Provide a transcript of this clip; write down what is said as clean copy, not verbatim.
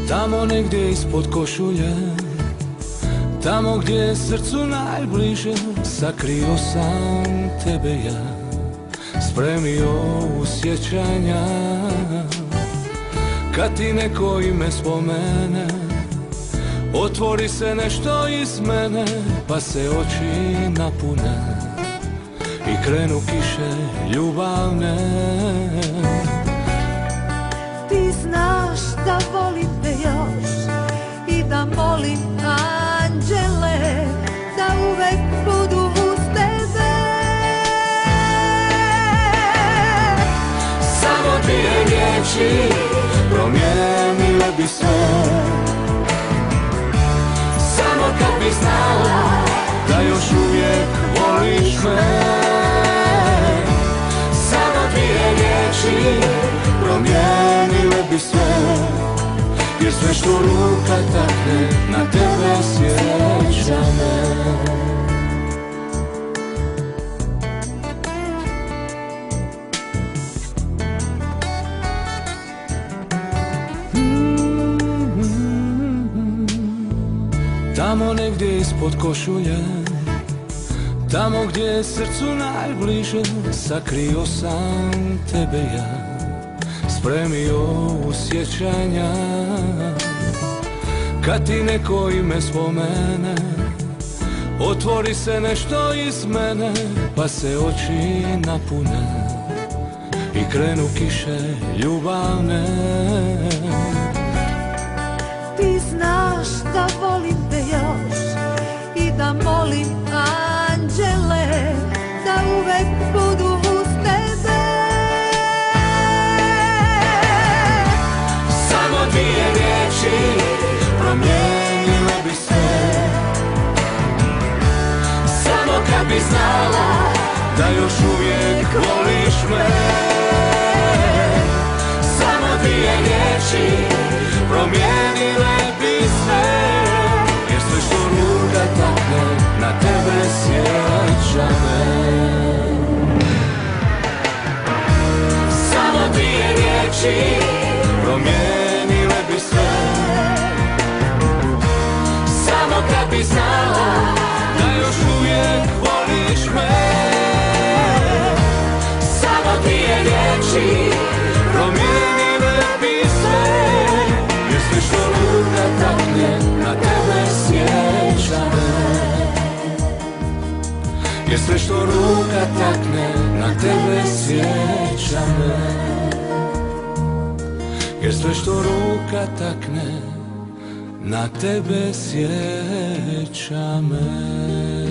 Tamo negdje ispod košulje, tamo gdje je srcu najbliže, sakrio sam tebe ja, spremio u sjećanja. Kad ti neko ime spomene, otvori se nešto iz mene, pa se oči napune i krenu kiše ljubavne. Ti znaš da volim te još i da molim anđele da uvek budu uz tebe. Samo dvije riječi promijenile bi sve. Samo kad bi znala da još uvijek voliš me. Samo dvije riječi promijenile bi sve, jer sve što ruka takne na tebe sjeća me. Tamo negdje ispod košulje, tamo gdje je srcu najbliže, sakrio sam tebe ja, spremio u sjećanja. Kad ti neko ime spomene, otvori se nešto iz mene, pa se oči napune i krenu kiše ljubavne. Ti znaš da volim te još i da molim anđele da uvek budu uz tebe. Samo dvije riječi promijenile bi sve. Samo kad bi znala da još uvijek voliš me. Samo dvije riječi promijenile bi sve, jer sve što ruka takne na tebe sjeća me. Samo dvije riječi promijenile bi sve. Samo kad bi znala da još uvijek voliš me. Samo dvije riječi promijenile bi sve, jer sve što ruka takne na tebe sjeća me. Jer sve što ruka takne na tebe sjeća me. Jer sve što ruka takne na tebe sjeća me.